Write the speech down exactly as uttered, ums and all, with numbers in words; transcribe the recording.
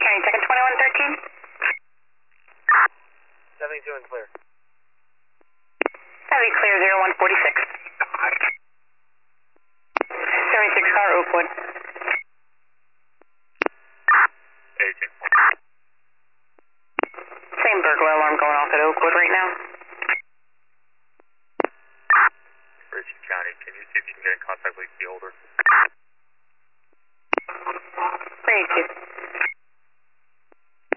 County, second twenty-one thirteen. seventy-two and clear. Heavy clear, zero one forty-six. seventy-six car, Oakwood. eighteen. Same burglar alarm going off at Oakwood right now. Ritchie County, can you see if you can get in contact with the holder? three eight two.